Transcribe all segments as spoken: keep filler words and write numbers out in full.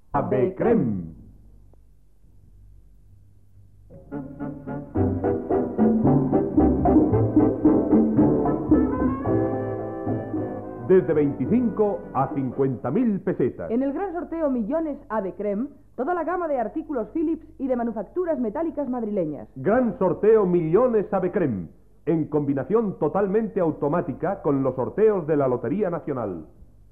Abecrem. Desde veinticinco a cincuenta mil pesetas. En el gran sorteo Millones Abecrem, toda la gama de artículos Philips y de manufacturas metálicas madrileñas. Gran sorteo Millones Abecrem, en combinación totalmente automática con los sorteos de la Lotería Nacional.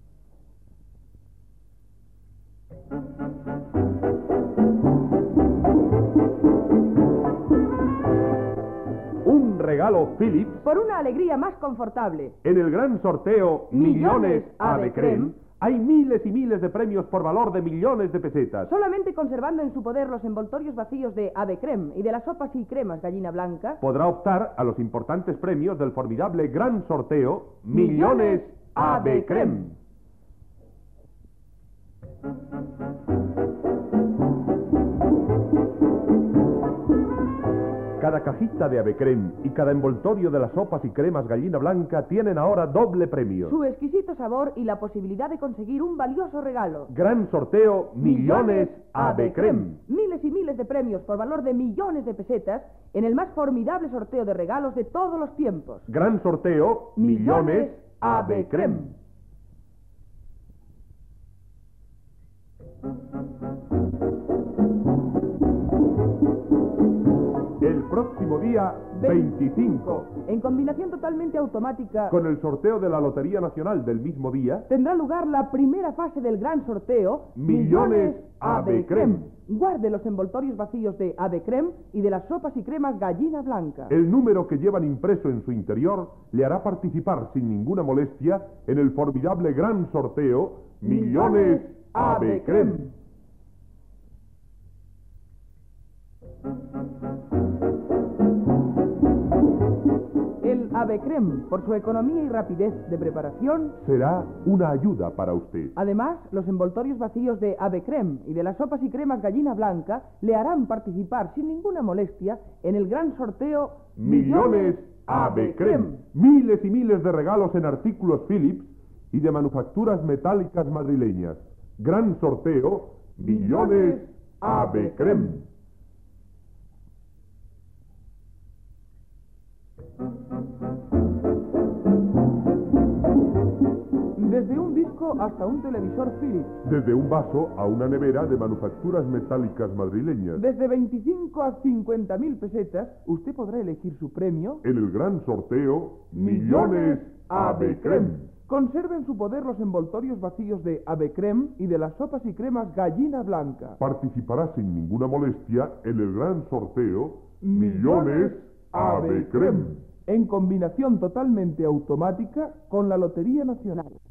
Un regalo Philips Por una alegría más confortable. en el gran sorteo Millones Abecrem. Hay miles y miles de premios por valor de millones de pesetas. Solamente conservando en su poder los envoltorios vacíos de Abecrem y de las sopas y cremas Gallina Blanca, Podrá optar a los importantes premios del formidable gran sorteo Millones Abecrem. Cada cajita de Abecrem y cada envoltorio de las sopas y cremas Gallina Blanca tienen ahora doble premio. su exquisito sabor y la posibilidad de conseguir un valioso regalo. Gran sorteo Millones Abecrem. Miles y miles de premios por valor de millones de pesetas en el más formidable sorteo de regalos de todos los tiempos. Gran sorteo Millones Abecrem. El próximo día veinticinco, En combinación totalmente automática, con el sorteo de la Lotería Nacional del mismo día, tendrá lugar la primera fase del gran sorteo Millones Abecrem. Guarde los envoltorios vacíos de Abecrem y de las sopas y cremas Gallina Blanca. El número que llevan impreso en su interior le hará participar sin ninguna molestia en el formidable gran sorteo Millones Abecrem. El Abecrem, por su economía y rapidez de preparación, Será una ayuda para usted. además, los envoltorios vacíos de Abecrem y de las sopas y cremas Gallina Blanca le harán participar sin ninguna molestia en el gran sorteo Millones Abecrem. Miles y miles de regalos en artículos Philips y de manufacturas metálicas madrileñas. Gran sorteo Millones Abecrem. Desde un disco hasta un televisor Philips. Desde un vaso a una nevera de manufacturas metálicas madrileñas. Desde veinticinco a cincuenta mil pesetas, usted podrá elegir su premio. En el gran sorteo Millones Abecrem. Conserve en su poder los envoltorios vacíos de Abecrem y de las sopas y cremas Gallina Blanca. Participará sin ninguna molestia en el gran sorteo Millones Abecrem. En combinación totalmente automática con la Lotería Nacional.